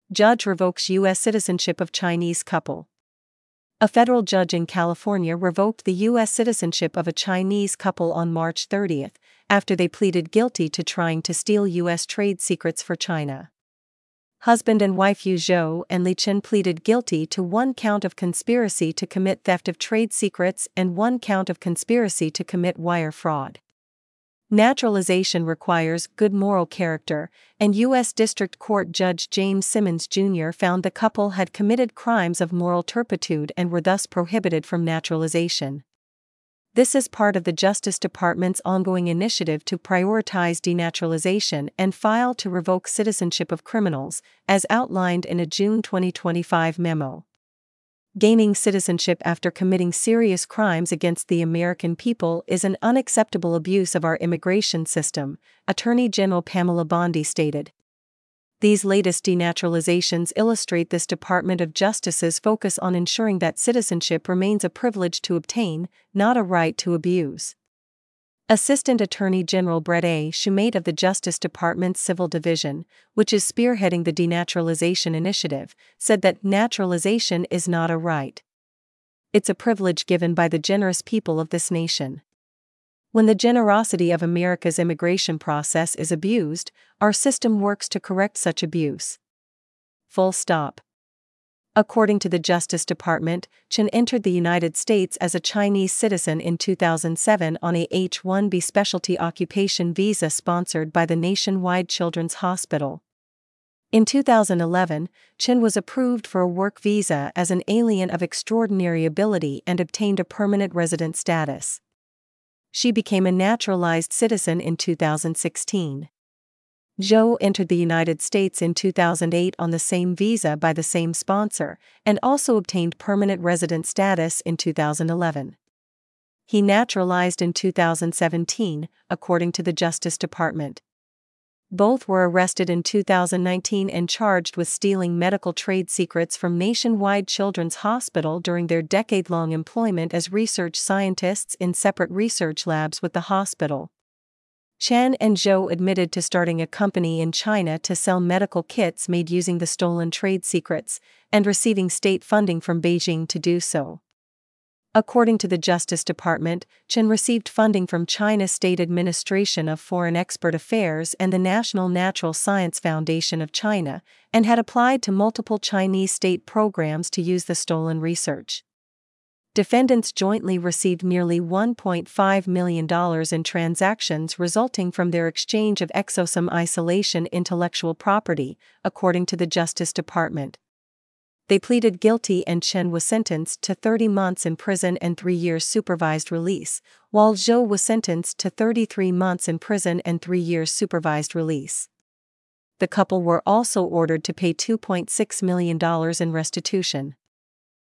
Judge revokes U.S. citizenship of Chinese couple. A federal judge in California revoked the U.S. citizenship of a Chinese couple on March 30 after they pleaded guilty to trying to steal U.S. trade secrets for China. Husband and wife Yu Zhou and Li Chen pleaded guilty to 1 count of conspiracy to commit theft of trade secrets and 1 count of conspiracy to commit wire fraud. Naturalization requires good moral character, and U.S. District Court Judge James Simmons Jr. found the couple had committed crimes of moral turpitude and were thus prohibited from naturalization. This is part of the Justice Department's ongoing initiative to prioritize denaturalization and file to revoke citizenship of criminals, as outlined in a June 2025 memo. Gaining citizenship after committing serious crimes against the American people is an unacceptable abuse of our immigration system, Attorney General Pamela Bondi stated. These latest denaturalizations illustrate this Department of Justice's focus on ensuring that citizenship remains a privilege to obtain, not a right to abuse. Assistant Attorney General Brett A. Shumate of the Justice Department's Civil Division, which is spearheading the denaturalization initiative, said that naturalization is not a right. It's a privilege given by the generous people of this nation. When the generosity of America's immigration process is abused, our system works to correct such abuse. Full stop. According to the Justice Department, Chen entered the United States as a Chinese citizen in 2007 on a H-1B specialty occupation visa sponsored by the Nationwide Children's Hospital. In 2011, Chen was approved for a work visa as an alien of extraordinary ability and obtained a permanent resident status. She became a naturalized citizen in 2016. Zhou entered the United States in 2008 on the same visa by the same sponsor, and also obtained permanent resident status in 2011. He naturalized in 2017, according to the Justice Department. Both were arrested in 2019 and charged with stealing medical trade secrets from Nationwide Children's Hospital during their decade-long employment as research scientists in separate research labs with the hospital. Chen and Zhou admitted to starting a company in China to sell medical kits made using the stolen trade secrets, and receiving state funding from Beijing to do so. According to the Justice Department, Chen received funding from China's State Administration of Foreign Expert Affairs and the National Natural Science Foundation of China, and had applied to multiple Chinese state programs to use the stolen research. Defendants jointly received nearly $1.5 million in transactions resulting from their exchange of exosome isolation intellectual property, according to the Justice Department. They pleaded guilty and Chen was sentenced to 30 months in prison and 3 years supervised release, while Zhou was sentenced to 33 months in prison and 3 years supervised release. The couple were also ordered to pay $2.6 million in restitution.